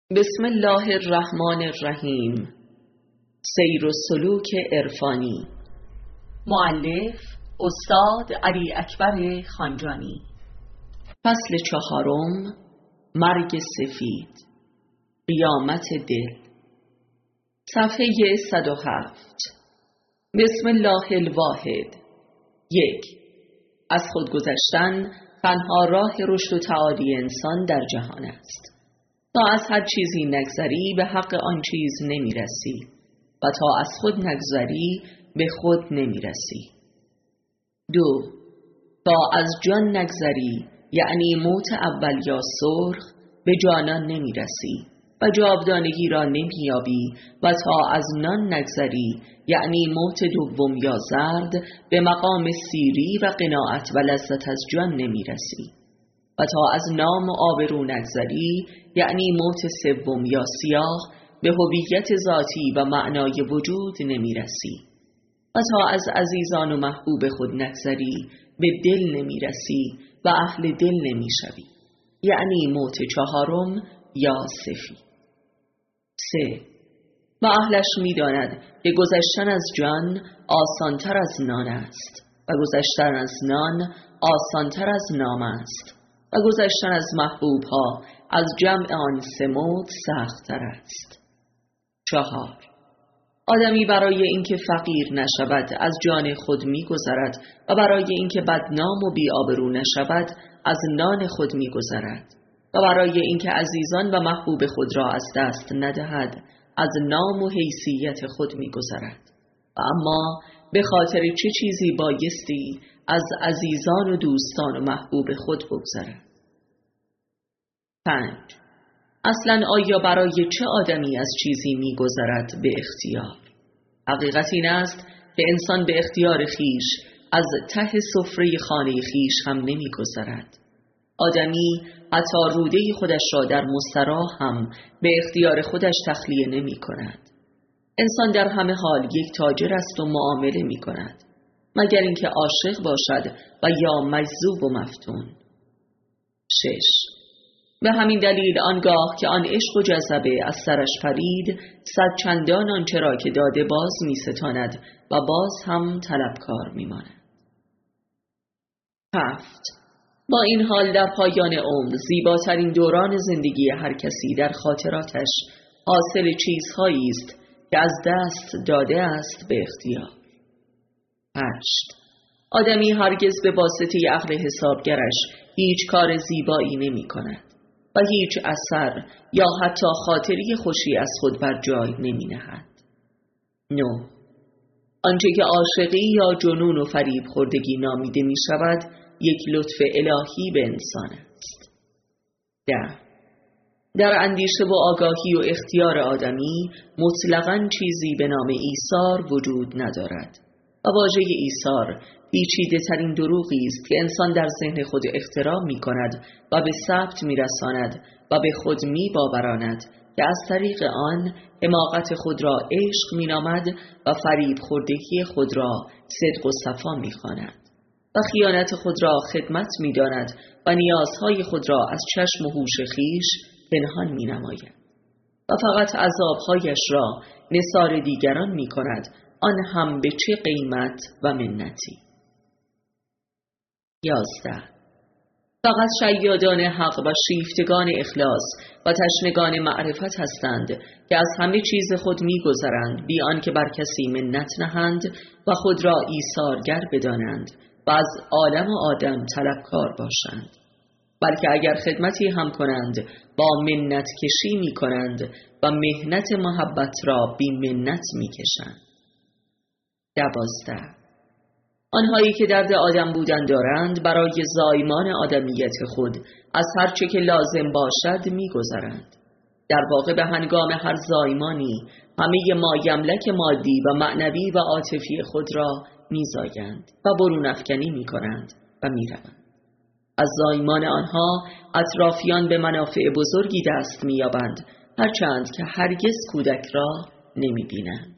بسم الله الرحمن الرحیم. سیر و سلوک عرفانی. مؤلف استاد علی اکبر خانجانی. فصل چهارم. مرگ سفید. قیامت دل. صفحه 107. بسم الله الواحد. 1. از خود گذشتن تنها راه رشد و تعالی انسان در جهان است. تا از هر چیزی نگذری به حق آن چیز نمی رسی و تا از خود نگذری به خود نمی رسی. 2. تا از جان نگذری یعنی موت اول یا سرخ به جانان نمی رسی و جاودانگی را نمی یابی و تا از نان نگذری یعنی موت دوم یا زرد به مقام سیری و قناعت و لذت از جان نمی رسی و تا از نام و آبرو نگذری یعنی موت سوم یا سیاه به هویت ذاتی و معنای وجود نمی رسی و تا از عزیزان و محبوب خود نگذری به دل نمی رسی و اهل دل نمی شوی یعنی موت چهارم یا سفید. 3. و اهلش می داند که گذشتن از جان آسانتر از نان است و گذشتن از نان آسانتر از نام است و گذشتن از محبوب ها از جمع آن سه موت سخت‌تر است. 4. آدمی برای اینکه فقیر نشود از جان خود می‌گذرد و برای اینکه بدنام و بی‌آبرو نشود از نان خود می‌گذرد و برای اینکه عزیزان و محبوب خود را از دست ندهد از نام و حیثیت خود می‌گذرد و اما به خاطر چه چیزی بایستی از عزیزان و دوستان و محبوب خود بگذرد. 5. اصلا آیا برای چه آدمی از چیزی می‌گذرد به اختیار؟ حقیقت این است که انسان به اختیار خیش از ته سفره خانه خیش هم نمی‌گذرد. آدمی حتی روده خودش را در مستراح هم به اختیار خودش تخلیه نمی‌کند. انسان در همه حال یک تاجر است و معامله می‌کند مگر اینکه عاشق باشد و یا مجذوب و مفتون. 6. به همین دلیل آنگاه که آن عشق و جذبه از سرش پرید 100 چندان آنچه را که داده باز می ستاند و باز هم طلبکار می ماند. 7. با این حال در پایان عمر زیباترین دوران زندگی هر کسی در خاطراتش حاصل چیزهایی است که از دست داده است به اختیار. 8. آدمی هرگز به واسطه عقل حسابگرش هیچ کار زیبایی نمی کند و هیچ اثر یا حتی خاطری خوشی از خود بر جای نمی نهد. 9. آنچه که عاشقی یا جنون و فریب خوردگی نامیده می شود یک لطف الهی به انسان است. 10. در اندیشه و آگاهی و اختیار آدمی مطلقاً چیزی به نام ایثار وجود ندارد و واژه ایثار پیچیده ترین دروغی است که انسان در ذهن خود اختراع می کند و به ثبت می رساند و به خود می باوراند که از طریق آن حماقت خود را عشق می نامد و فریب خوردگی خود را صدق و صفا می خواند و خیانت خود را خدمت می داند و نیازهای خود را از چشم و هوش خویش پنهان می نماید و فقط عذابهایش را نثار دیگران می کند، آن هم به چه قیمت و منتی. 11. فقط شیادان حق و شیفتگان اخلاص و تشنگان معرفت هستند که از همه چیز خود می‌گذرند بی آنکه بر کسی منت نهند و خود را ایثارگر بدانند و از عالم و آدم طلبکار باشند، بلکه اگر خدمتی هم کنند با منت کشی می کنند و مهنت محبت را بی منت می کشند. 12. آنهایی که درد آدم بودن دارند برای زایمان آدمیت خود از هر چه که لازم باشد می گذرند. در واقع به هنگام هر زایمانی همه ما یملک مادی و معنوی و عاطفی خود را می زایند و برون افکنی می کنند و می روند. از زایمان آنها اطرافیان به منافع بزرگی دست می یابند هرچند که هرگز کودک را نمی بینند.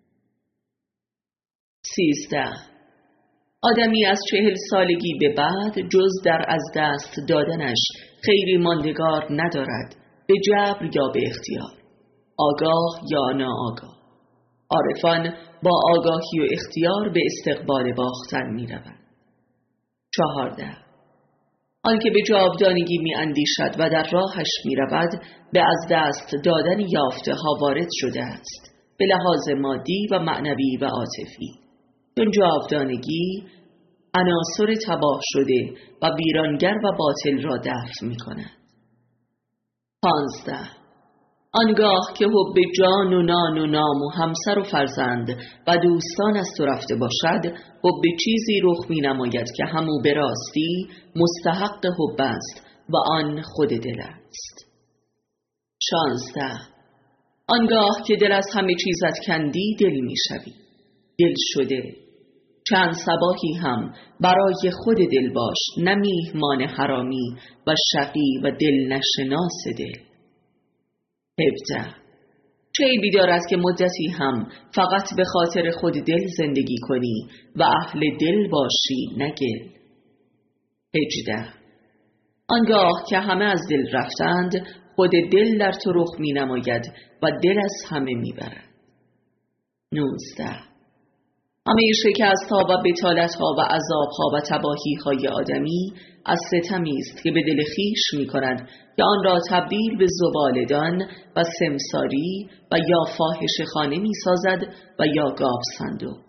13. آدمی از 40 سالگی به بعد جز در از دست دادنش خیری ماندگار ندارد به جبر یا به اختیار، آگاه یا ناآگاه. عارفان با آگاهی و اختیار به استقبال باختن می روند. 14. آنکه به جاودانگی می اندیشد و در راهش می رود، به از دست دادن یافته ها وارد شده است، به لحاظ مادی و معنوی و عاطفی. چون جاودانگی عناصر تباه شده و ویرانگر و باطل را دفع می کند. 15. آنگاه که حب جان و نان و نام و همسر و فرزند و دوستان از تو رفته باشد، حب چیزی رخ می نماید که همو به راستی مستحق حب است و آن خود دل است. 16. آنگاه که دل از همه چیزت کندی، دل می شوی. دل شده. چند صباحی هم برای خود دل باش، نه میهمان حرامی و شقی و دل نشناس دل. 17. چه عیبی دارد که مدتی هم فقط به خاطر خود دل زندگی کنی و اهل دل باشی، نه گل. 18. آنگاه که همه از دل رفتند، خود دل در تو رخ می نماید و دل از همه می برد. 19. همه شکست ها و بطالت ها و عذاب ها و تباهی های آدمی از ستمی است که به دل خویش می کند که آن را تبدیل به زبالدان و سمساری و یا فاحشه خانه می سازد و یا گاو صندوق.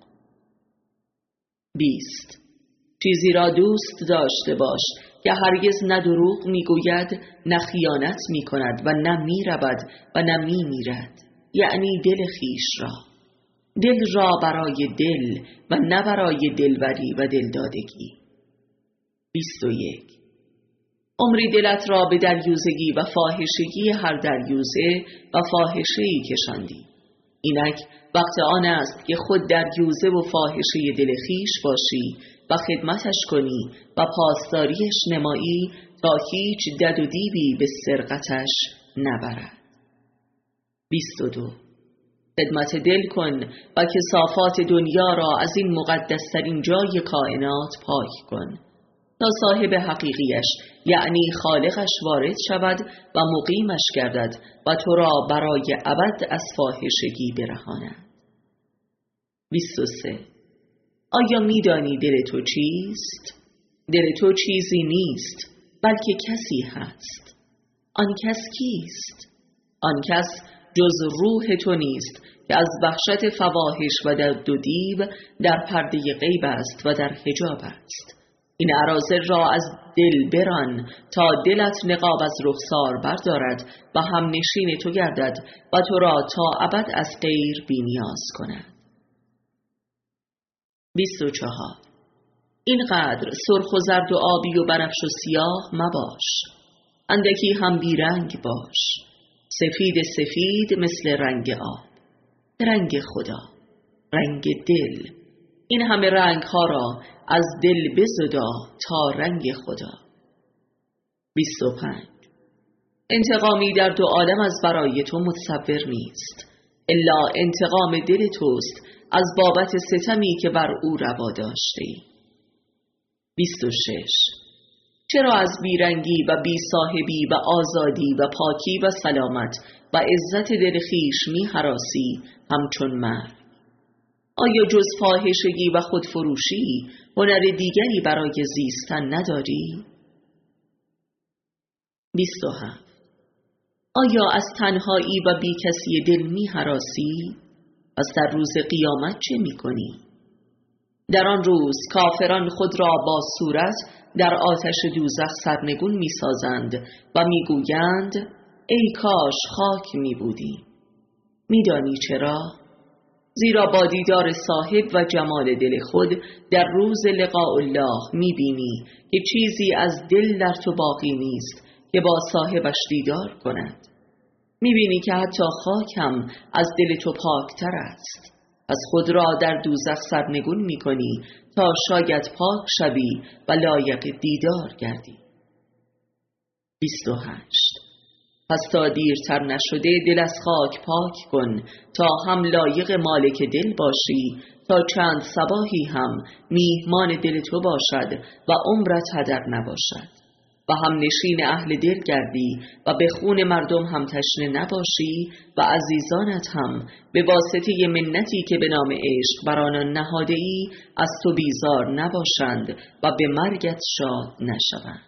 20. چیزی را دوست داشته باش که هرگز نه دروغ می گوید، نه خیانت می کند و نه می رود و نه می میرد، یعنی دل خویش را. دل را برای دل و نه برای دلبری و دلدادگی. 21. عمری دلت را به دریوزگی و فاحشگی هر دریوزه و فاحشه‌ای کشاندی. اینک وقت آن است که خود دریوزه و فاحشه دل خویش باشی و خدمتش کنی و پاسداریش نمایی تا هیچ دد و دیوی به سرقتش نبرد. 22. خدمت دل کن و کثافات دنیا را از این مقدسترین جای کائنات پاک کن تا صاحب حقیقیش یعنی خالقش وارد شود و مقیمش گردد و تو را برای ابد از فاحشگی برهاند. 23. آیا میدانی دل تو چیست؟ دل تو چیزی نیست بلکه کسی هست. آن کس کیست؟ آن کس جز روح تو نیست که از وحشت فواحش و درد و دیو در پرده غیب است و در حجاب است. این اراذل را از دل بران تا دلت نقاب از رخسار بردارد و هم نشین تو گردد و تو را تا ابد از غیر بی‌نیاز کند. 24. اینقدر سرخ و زرد و آبی و بنفش و سیاه مباش، اندکی هم بیرنگ باش، سفید سفید مثل رنگ آب، رنگ خدا، رنگ دل. این همه رنگ ها را از دل بزدا تا رنگ خدا. 25. انتقامی در دو عالم از برای تو متصور نیست، الا انتقام دل توست از بابت ستمی که بر او روا داشتی. 26. چرا از بیرنگی و بی صاحبی و آزادی و پاکی و سلامت و عزت دل خویش می هراسی همچون مرد؟ آیا جز فاحشگی و خودفروشی هنر دیگری برای زیستن نداری؟ 27. آیا از تنهایی و بی کسی دل می هراسی؟ پس در روز قیامت چه می کنی؟ در آن روز کافران خود را با صورت در آتش دوزخ سرنگون می سازند و می گویند ای کاش خاک می بودی. می دانی چرا؟ زیرا با دیدار صاحب و جمال دل خود در روز لقاء الله می بینی که چیزی از دل در تو باقی نیست که با صاحبش دیدار کند. می بینی که حتی خاک هم از دل تو پاکتر است. از خود را در دوزخ سرنگون می کنی تا شاید پاک شوی و لایق دیدار گردی. 28. پس تا دیرتر نشده دل از خاک پاک کن تا هم لایق مالک دل باشی، تا چند صباحی هم میهمان دل تو باشد و عمرت هدر نباشد. و هم نشین اهل دل گردی و به خون مردم هم تشنه نباشی و عزیزانت هم به واسطه منتی که به نام عشق بر آنان نهاده ای از تو بیزار نباشند و به مرگت شاد نشوند.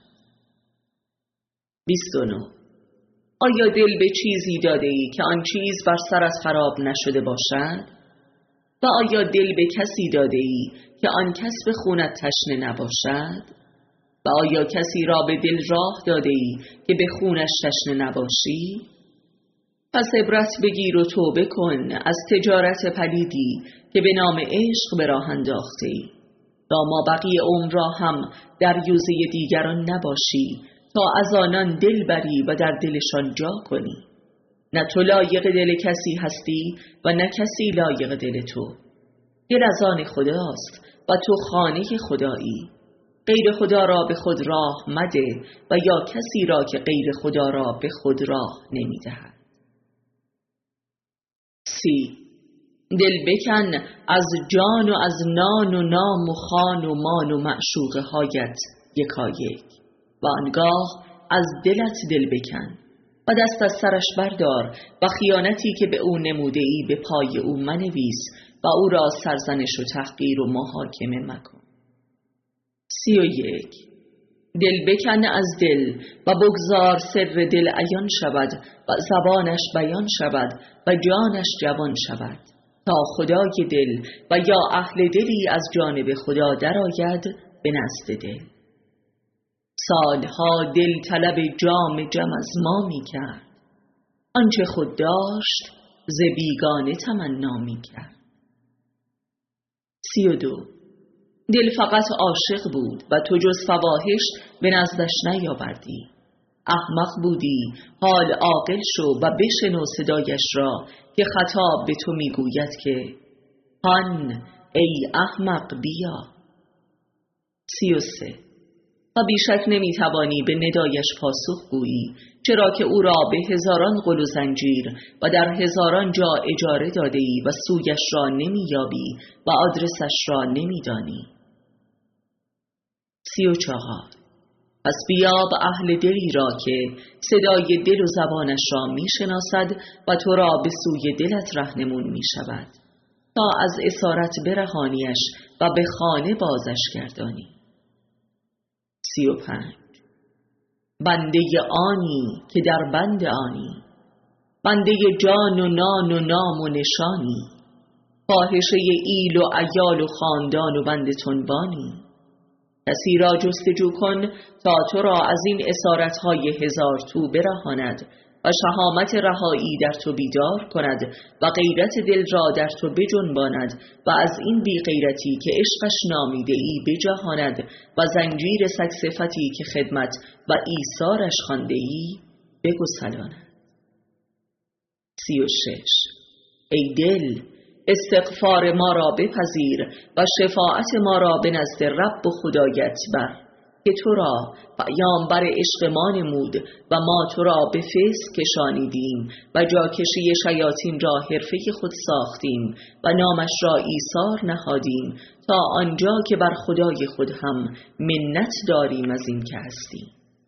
29. آیا دل به چیزی داده ای که آن چیز بر سرت خراب نشده باشد؟ و آیا دل به کسی داده ای که آن کس به خونت تشنه نباشد؟ و آیا کسی را به دل راه داده ای که به خونش تشنه نباشی؟ پس عبرت بگیر و توبه کن از تجارت پلیدی که به نام عشق به راه انداخته ای تا ما بقیه عمر را هم در یوزه دیگران نباشی تا از آنان دل بری و در دلشان جا کنی. نه تو لایق دل کسی هستی و نه کسی لایق دل تو. دل از آن خداست و تو خانه خدایی. غیر خدا را به خود راه مده و یا کسی را که غیر خدا را به خود راه نمیدهد. 30. دل بکن از جان و از نان و نام و خان و مان و معشوقه هایت یکایک و آنگاه از دلت دل بکن و دست از سرش بردار و خیانتی که به او نموده ای به پای او منویس و او را سرزنش و تحقیر و محاکمه مکن. 31. دل بکن از دل و بگذار سر دل عیان شود و زبانش بیان شود و جانش جوان شود تا خدای دل و یا اهل دلی از جانب خدا درآید به نزد دل. سالها دل طلب جام جم از ما می کرد، آنچه خود داشت ز بیگانه تمنا می کرد. 32. دل فقط عاشق بود و تو جز فواحش به نزدش نیاوردی. احمق بودی، حال عاقل شو و بشنو صدایش را که خطاب به تو میگوید که هان ای احمق بیا. 33. و بیشک نمیتوانی به ندایش پاسخ گویی، چرا که او را به هزاران قل و زنجیر و در هزاران جا اجاره داده ای و سویش را نمییابی و آدرسش را نمیدانی. 34. پس بیاب اهل دلی را که صدای دل و زبانش را میشناسد و تو را به سوی دلت رهنمون میشود تا از اسارت برهانیش و به خانه بازش گردانی. 35. بنده آنی که در بند آنی، بنده جان و نان و نام و نشانی، فاحشه ایل و عیال و خاندان و بند تنبانی. کسی را جستجو کن تا تو را از این اسارتهای هزار تو برهاند و شهامت رهایی در تو بیدار کند و غیرت دل را در تو بجنباند و از این بی غیرتی که عشقش نامیده ای بجهاند و زنجیر سگ صفتی که خدمت و ایثارش خوانده ای بگسلاند. 36. ای دل، استغفار ما را بپذیر و شفاعت ما را به نزد رب و خدایت بر که تو را پیامبر عشق ما نمود و ما تو را به فسق کشانیدیم و جاکشی شیاطین را حرفه خود ساختیم و نامش را ایثار نهادیم تا آنجا که بر خدای خود هم منت داریم از این که هستیم.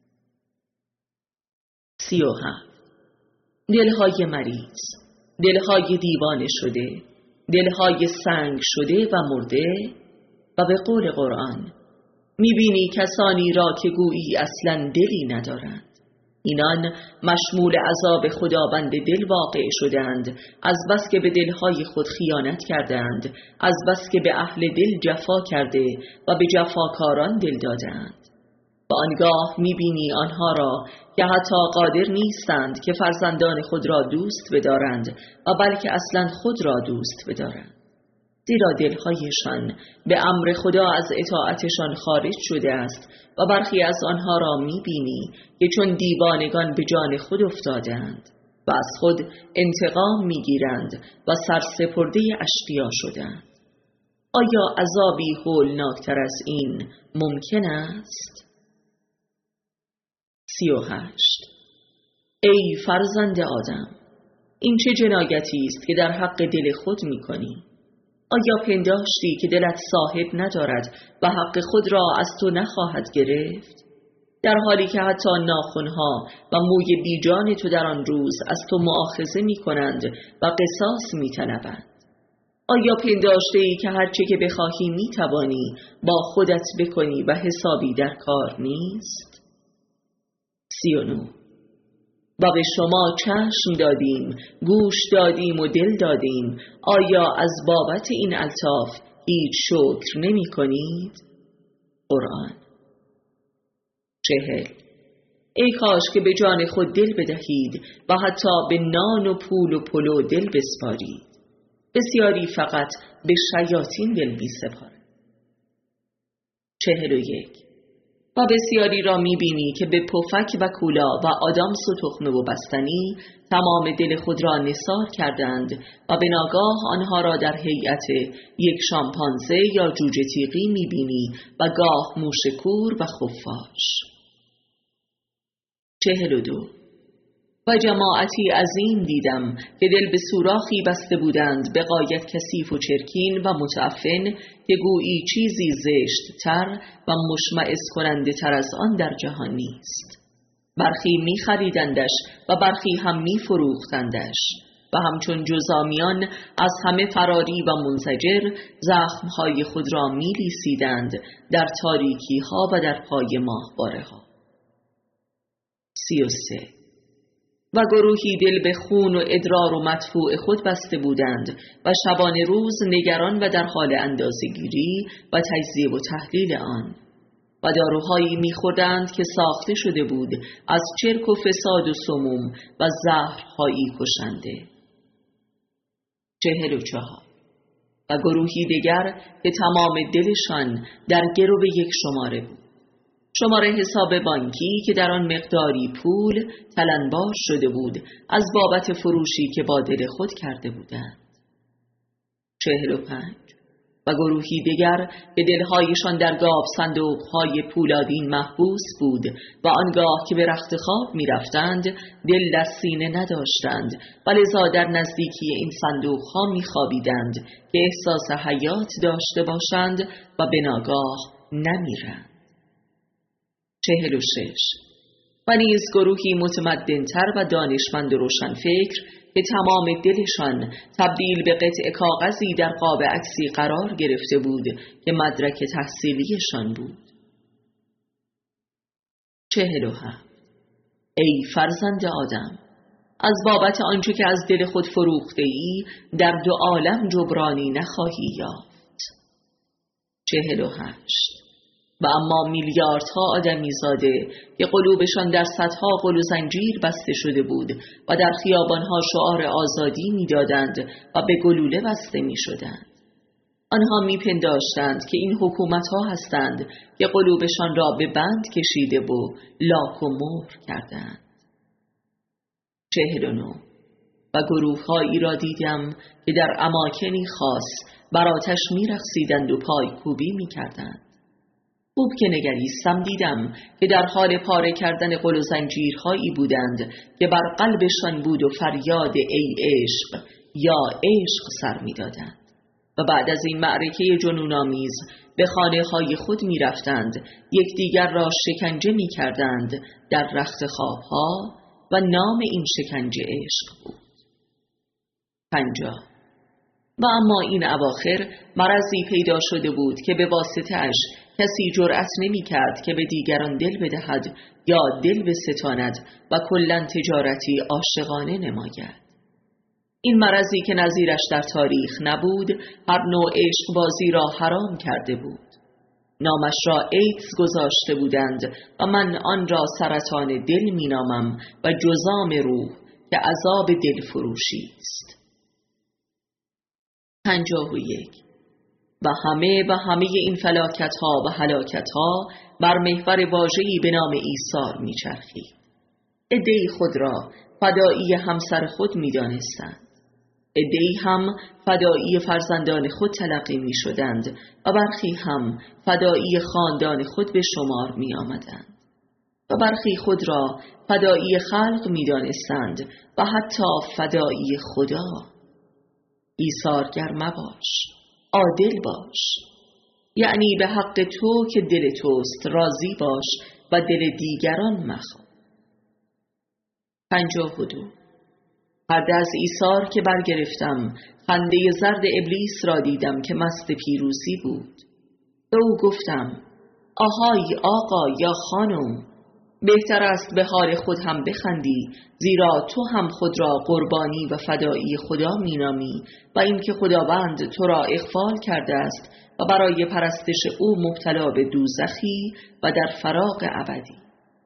37. دلهای مریض، دلهای دیوانه شده، دلهای سنگ شده و مرده و به قول قرآن میبینی کسانی را که گویی اصلا دلی ندارند. اینان مشمول عذاب خداوند دل واقع شدند از بس که به دلهای خود خیانت کردند، از بس که به اهل دل جفا کرده و به جفاکاران دل دادند. و آنگاه میبینی آنها را که حتی قادر نیستند که فرزندان خود را دوست بدارند و بلکه اصلا خود را دوست بدارند، زیرا دلهایشان به امر خدا از اطاعتشان خارج شده است و برخی از آنها را میبینی که چون دیوانگان به جان خود افتادند و از خود انتقام میگیرند و سرسپرده اشقیا شدند. آیا عذابی هولناکتر از این ممکن است؟ 38. ای فرزند آدم، این چه جنایتی است که در حق دل خود میکنی؟ آیا پنداشتی که دلت صاحب ندارد و حق خود را از تو نخواهد گرفت؟ در حالی که حتی ناخنها و موی بیجان تو در آن روز از تو مؤاخذه می کنند و قصاص می طلبند. آیا پنداشته ای که هرچه که بخواهی می توانی با خودت بکنی و حسابی در کار نیست؟ 39. و به شما چشم دادیم، گوش دادیم و دل دادیم، آیا از بابت این الطاف هیچ شکر نمی کنید؟ قرآن. 40. ای کاش که به جان خود دل بدهید و حتی به نان و پول و پلو دل بسپارید. بسیاری فقط به شیاطین دل بی‌سپارند. 41. و بسیاری را می‌بینی که به پفک و کولا و آدامس و تخمه و بستنی تمام دل خود را نثار کردند و به ناگاه آنها را در هیئت یک شامپانزه یا جوجه تیغی می‌بینی و گاه موش کور و خفاش. 42. و جماعتی عظیم دیدم که دل به سوراخی بسته بودند به غایت کثیف و چرکین و متعفن که گویی چیزی زشت تر و مشمئز کننده تر از آن در جهان نیست. برخی می خریدندش و برخی هم می فروختندش و همچون جزامیان از همه فراری و منزجر زخمهای خود را می لیسیدند در تاریکی ها و در پای ماهواره ها. 33. و گروهی دل به خون و ادرار و مدفوع خود بسته بودند و شبانه روز نگران و در حال اندازه‌گیری و تجزیه و تحلیل آن و داروهایی می‌خوردند که ساخته شده بود از چرک و فساد و سموم و زهرهایی کشنده. 44. و گروهی دیگر که تمام دلشان در گرو یک شماره بود، شماره حساب بانکی که در آن مقداری پول تلنبار شده بود از بابت فروشی که با دل خود کرده بودند. 45. و گروهی دیگر که دلهایشان در گاو صندوقهای پولادین محبوس بود و آنگاه که به رخت خواب می رفتند دل در سینه نداشتند و لذا در نزدیکی این صندوقها می خوابیدند که احساس حیات داشته باشند و به ناگاه نمیرند. 46. و نیز گروهی متمدن‌تر و دانشمند و روشنفکر که تمام دلشان تبدیل به قطع کاغذی در قاب عکسی قرار گرفته بود که مدرک تحصیلیشان بود. 47. ای فرزند آدم، از بابت آنچه که از دل خود فروخته ای در دو عالم جبرانی نخواهی یافت. 48. و اما میلیاردها آدمی زاده که قلوبشان در صدها قل و زنجیر بسته شده بود و در خیابانها شعار آزادی میدادند و به گلوله بسته میشدند، آنها میپنداشتند که این حکومتها هستند که قلوبشان را به بند کشیده و لاک و مهر کردند. 49. و گروه‌هایی را دیدم که در اماکنی خاص بر آتش میرقصیدند و پایکوبی میکردند. خوب که نگریستم دیدم که در حال پاره کردن قل و زنجیرهایی بودند که بر قلبشان بود و فریاد ای عشق یا عشق سر می دادند و بعد از این معرکه جنون‌آمیز به خانه‌های خود می رفتند، یکدیگر را شکنجه می کردند در رخت خوابها و نام این شکنجه عشق بود. 50. و اما این اواخر مرضی پیدا شده بود که به واسطه‌اش کسی جرأت نمی کرد که به دیگران دل بدهد یا دل بستاند و کلاً تجارتی عاشقانه نماید. این مرضی که نظیرش در تاریخ نبود هر نوع عشق بازی را حرام کرده بود. نامش را ایدز گذاشته بودند و من آن را سرطان دل می نامم و جذام روح که عذاب دل فروشی است. 51. و همه این فلاکت‌ها و هلاکت‌ها بر محور واژه‌ای به نام ایثار می‌چرخید. عده‌ای خود را فدایی همسر خود می‌دانستند، عده‌ای هم فدایی فرزندان خود تلقی می‌شدند و برخی هم فدایی خاندان خود به شمار می‌آمدند و برخی خود را فدایی خلق می‌دانستند و حتی فدایی خدا. ایثارگر مباش، عادل باش، یعنی به حق تو که دل توست راضی باش و دل دیگران مخواه. 52. پرده از ایثار که برگرفتم، خنده زرد ابلیس را دیدم که مست پیروزی بود. به او گفتم: آهای آقا یا خانم، بهتر است به حال خود هم بخندی، زیرا تو هم خود را قربانی و فدایی خدا مینامی و اینکه خداوند تو را اغفال کرده است و برای پرستش او مبتلا به دوزخی و در فراق ابدی.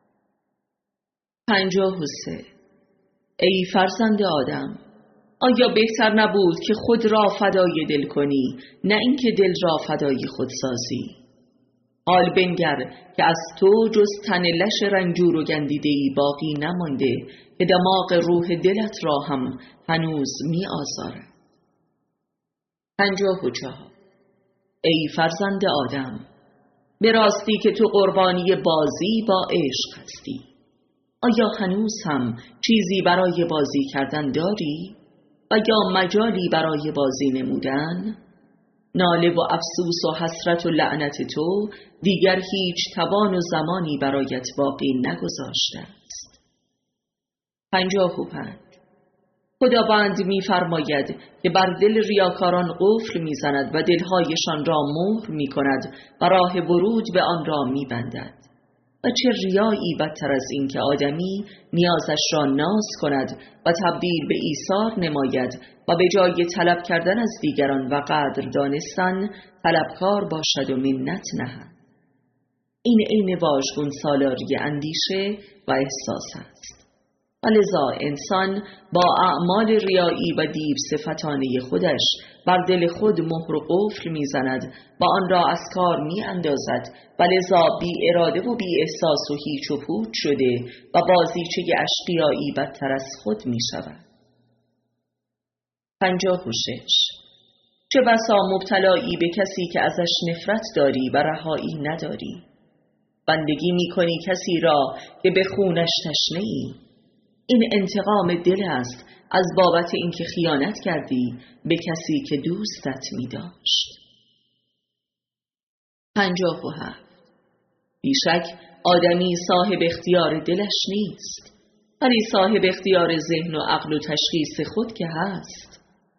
53. ای فرزند آدم، آیا بهتر نبود که خود را فدای دل کنی، نه اینکه دل را فدای خود سازی؟ حال بنگر که از تو جز تن لش رنجور و گندیده‌ای باقی نمانده که دماغ روح دلت را هم هنوز می آزارد. 54. ای فرزند آدم، به راستی که تو قربانی بازی با عشق هستی. آیا هنوز هم چیزی برای بازی کردن داری؟ و یا مجالی برای بازی نمودن؟ ناله و افسوس و حسرت و لعنت تو دیگر هیچ توان و زمانی برایت باقی نگذاشته است. 55. خداوند می‌فرماید که بر دل ریاکاران قفل می‌زند و دلهایشان را مهر می‌کند و راه ورود به آن را می‌بندد. و چه ریایی بدتر از این که آدمی نیازش را ناز کند و تبدیل به ایثار نماید و به جای طلب کردن از دیگران و قدر دانستن طلبکار باشد و منت نهد. این عین واژگون سالاری اندیشه و احساس است. و لذا انسان با اعمال ریایی و دیو صفتانه خودش بر دل خود مهر و قفل میزند و آن را از کار می اندازد و لذا بی اراده و بی احساس و هیچ و پوچ شده و بازیچه اشقیایی بدتر از خود می شود. 56. چه بسا مبتلایی به کسی که ازش نفرت داری و رهایی نداری. بندگی می کنی کسی را که به خونش تشنه ای. این انتقام دل است از بابت اینکه خیانت کردی به کسی که دوستت می داشت. 57. بیشک آدمی صاحب اختیار دلش نیست، ولی صاحب اختیار ذهن و عقل و تشخیص خود که هست.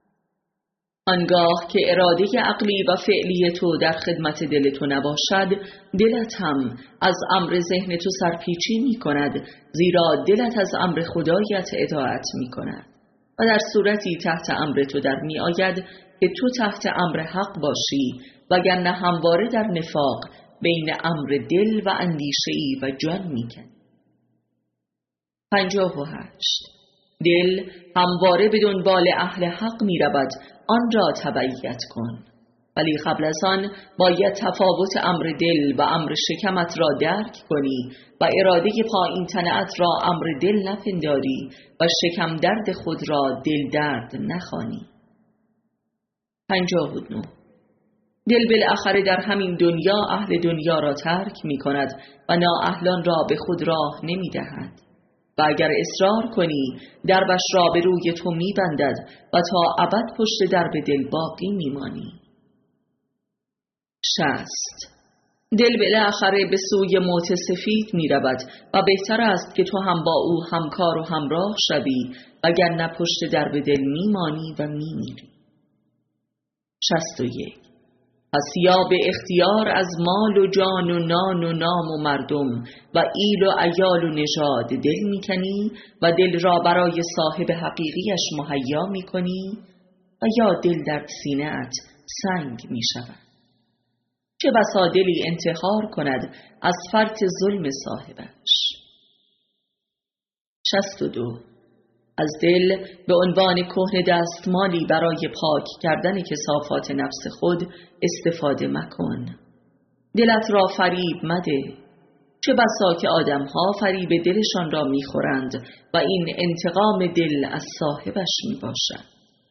آنگاه که اراده عقلی و فعلی تو در خدمت دل تو نباشد، دلت هم از امر ذهن تو سرپیچی می کند، زیرا دلت از امر خدایت اطاعت می کند و در صورتی تحت امر تو در می آید که تو تحت امر حق باشی، وگرنه همواره در نفاق بین امر دل و اندیشه‌ای و جان می کنی. 58. دل همواره به دنبال اهل حق می رود، آن را تبعیت کن، ولی قبل از آن باید تفاوت امر دل و امر شکمت را درک کنی و اراده پایین تنت را امر دل نپنداری و شکم درد خود را دل درد نخوانی. 59. دل بالاخره در همین دنیا اهل دنیا را ترک می کند و نااهلان را به خود راه نمی دهد و اگر اصرار کنی دربش را به روی تو می بندد و تا ابد پشت درب دل باقی می مانی. 60. دل بالاخره به سوی موت سفید می رود و بهتر است که تو هم با او همکار و همراه شوی وگرنه پشت درب دل می مانی و می میری. 61. پس یا به اختیار از مال و جان و نان و نام و مردم و ایل و عیال و نژاد دل میکنی و دل را برای صاحب حقیقیش مهیا میکنی و یا دل در سینه‌ات سنگ میشود. چه بسا دلی انتحار کند از فرط ظلم صاحبش. 62. از دل به عنوان کهنه دستمالی برای پاک کردن کثافات نفس خود استفاده مکن. دلت را فریب مده. چه بسا که آدم‌ها فریب دلشان را می‌خورند و این انتقام دل از صاحبش میباشد.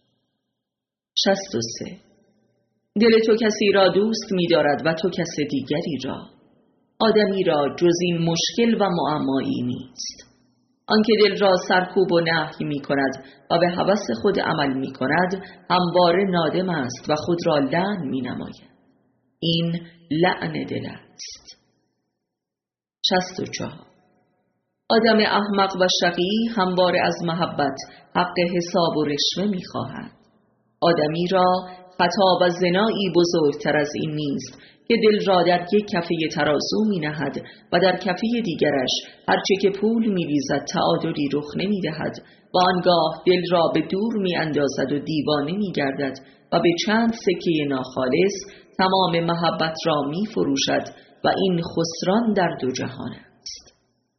63. دل تو کسی را دوست می‌دارد و تو کس دیگری را. آدمی را جز این مشکل و معمایی نیست. آنکه دل را سرکوب و نهی می کند و به هوس خود عمل می کند همواره نادم است و خود را لعن می نماید. این لعن دل است. 64. آدم احمق و شقی همواره از محبت حق حساب و رشوه می‌خواهد. آدمی را خطا و زنایی بزرگتر از این نیست که دل را در یک کفه ترازو می‌نهد و در کفه دیگرش هرچه که پول می‌ریزد تعادلی رخ نمی‌دهد و آنگاه دل را به دور می‌اندازد و دیوانه می‌گردد و به چند سکه ناخالص تمام محبت را می‌فروشد و این خسران در دو جهان است.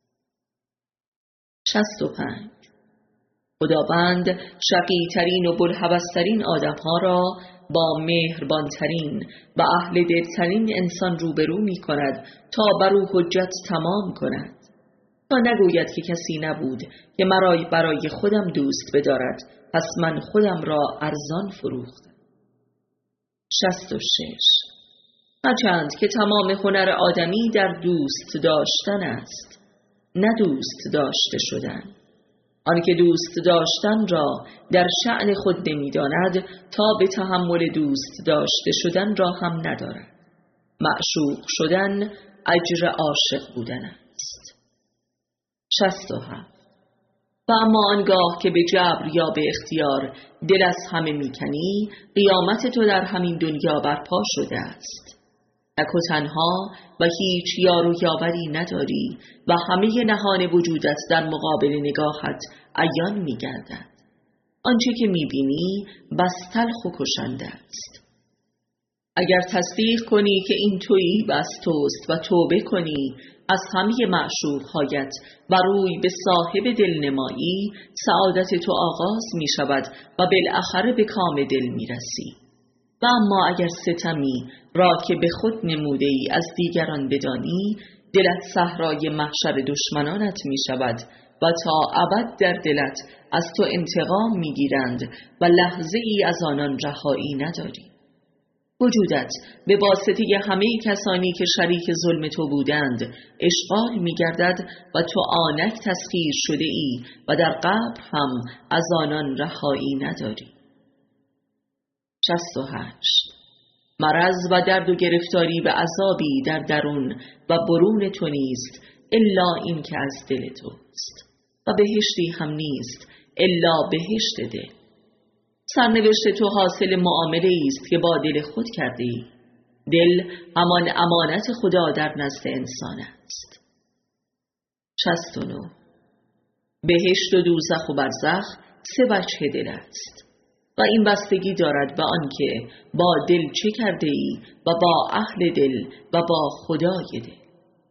65. خداوند شقی‌ترین و بوالهوس‌ترین آدم‌ها را با مهربان‌ترین و اهل دلترین انسان روبرو می‌کند تا بر او حجت تمام کند، تا نگوید که کسی نبود که مرا برای خودم دوست بدارد، پس من خودم را ارزان فروختم. 66. هرچند که تمام هنر آدمی در دوست داشتن است، نه دوست داشته شدن. آنکه دوست داشتن را در شأن خود نمی‌داند تا به تحمل دوست داشته شدن را هم ندارد. معشوق شدن اجر عاشق بودن است. 67. و اما آنگاه که به جبر یا به اختیار دل از همه میکنی، قیامت تو در همین دنیا برپا شده است. تک و تنها و هیچ یار و یاوری نداری و همه نهان وجودت در مقابل نگاهت عیان میگردد. آنچه که میبینی بس تلخ و کشنده است. اگر تصدیق کنی که این تویی بس توست و توبه کنی از همه معشوقهایت و روی به صاحب دل نمایی، سعادت تو آغاز می شود و بالاخره به کام دل می رسی. و اما اگر ستمی را که به خود نموده ای از دیگران بدانی، دلت صحرای محشر دشمنانت می شود و تا ابد در دلت از تو انتقام می گیرند و لحظه ای از آنان رهایی نداری. وجودت به واسطه همه کسانی که شریک ظلم تو بودند اشغال می گردد و تو آنک تسخیر شده ای و در قبر هم از آنان رهایی نداری. 68. مرض و درد و گرفتاری و عذابی در درون و برون تو نیست الا این که از دل توست و بهشتی هم نیست الا بهشت دل. سرنوشت تو حاصل معامله است که با دل خود کرده ای. دل همان امانت خدا در نزد انسان است. 69. بهشت و دوزخ و برزخ 3 وجه دل است و این بستگی دارد به آنکه با دل چه کرده ای و با اهل دل و با خدای دل.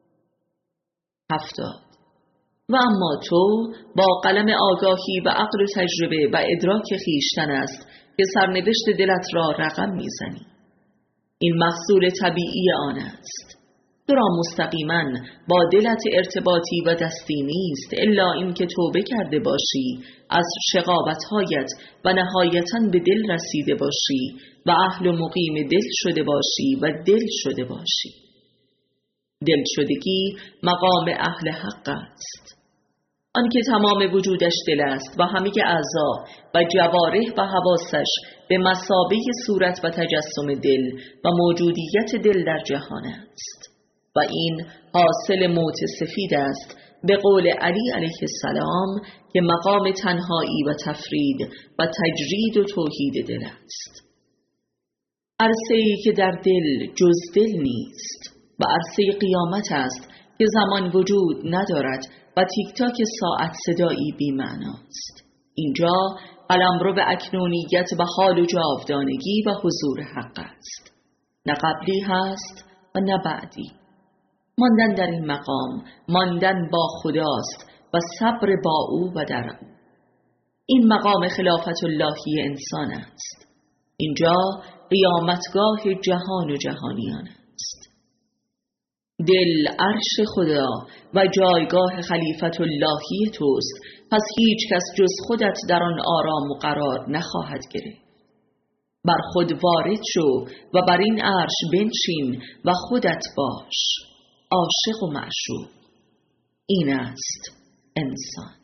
70. و اما تو با قلم آگاهی و عقل و تجربه و ادراک خویشتن است که سرنوشت دلت را رقم میزنی. این محصول طبیعی آن است. تو را مستقیما با دلت ارتباطی و دستی نیست الا این که توبه کرده باشی از شقاوت‌هایت و نهایتاً به دل رسیده باشی و اهل و مقیم دل شده باشی و دل شده باشی. دل شدگی مقام اهل حق است. آن که تمام وجودش دل است و همه اعضا و جوارح و حواسش به مثابه صورت و تجسم دل و موجودیت دل در جهان است و این حاصل موت سفید است به قول علی علیه السلام که مقام تنهایی و تفرید و تجرید و توحید دل است. عرصه‌ای که در دل جز دل نیست و عرصه قیامت است که زمان وجود ندارد و تیک تاک ساعت صدایی بی معناست. اینجا قلمرو به اکنونیت و حال و جاودانگی و حضور حق است. نه قبلی هست و نه بعدی. ماندن در این مقام ماندن با خداست و صبر با او و در او. این مقام خلافت اللهی انسان است. اینجا قیامتگاه جهان و جهانیان است. دل عرش خدا و جایگاه خلیفت اللهی توست، پس هیچ کس جز خودت در آن آرام و قرار نخواهد گرفت. بر خود وارد شو و بر این عرش بنشین و خودت باش عاشق و معشوق. این است انسان.